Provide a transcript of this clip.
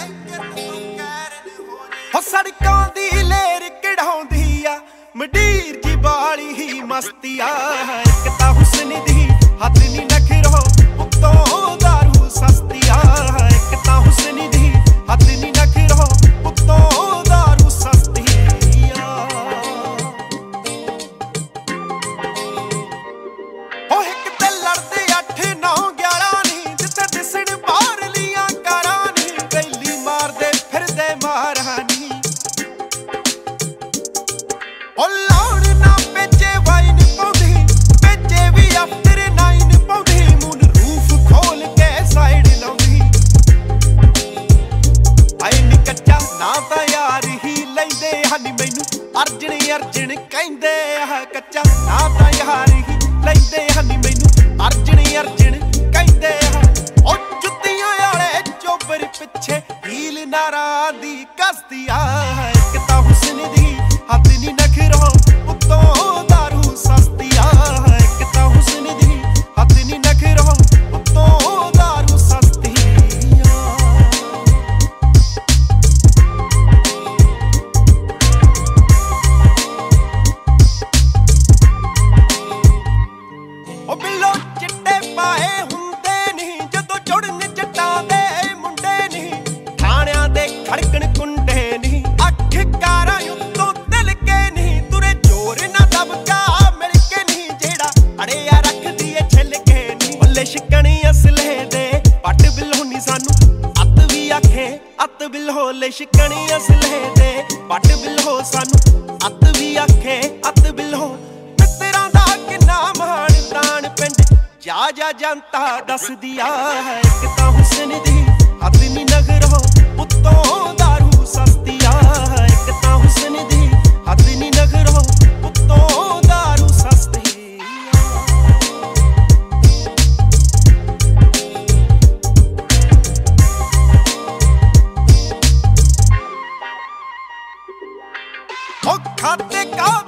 हो सड़कों दी लेर कढ़ाउंदी आ मंडीर जी बाली ही मस्ती आ एक तां हुस्न दी हद नी नखरो उत्तों दारू सस्ती आ एक तां हुस्न दी हद नी नखरो उत्तों दारू सस्ती आ हो एक ते लड़दे 8 9 11 नी जिथे दिसण बाहरलियां कारां नी गैली मारदे फिरदे मारां नी ओ लाउण ना बेचे वाइन पाउंदी बेचे भी आफ्टर 9 पाउंदी मून रूफ खोल के साइड लाउंदी आई नी कच्चा ना तां यार ही लैंदे हनी मैनू अर्जन अर्जन कहंदे आ कच्चा ना तां यार ही लैंदे हनी मैनू अर्जन अर्जन कहंदे आ ओ जुत्तियां वाले चोबर पिछे हील नारां दी कसदी आ एक तां हुस्न दी हद नी नखरो उत्तों दारू सस्ती आ एक तां हुस्न दी हद नी नखरो उत्तों दारू सस्ती आ ओ बिल्लो चिट्टे पाए हुंदे नहीं जदों जुड़न जट्टां दे मुंडे नहीं थाणियां दे खड़कण कुंडे नहीं अख कारां उत्तों दिल के नहीं तुरे जोर ना दबका मिल के नहीं जेड़ा अड़िया रखदी ए छिल के नहीं बल्ले शिकणी असले दे पट बिल्होनी सानू अत भी आखे अत बिल्हो ले शिकणी असले दे पट बिल्हो सानू अत भी आखे अत बिल्हो मित्तरां दा किन्ना मान तान पिंड जा जनता दसदी आ एक तां हुस्न दी हद नी नखरो उत्तों दारू सस्ती आ एक तां हुस्न दी हद नी नखरो उत्तों दारू सस्ती ओ खाते का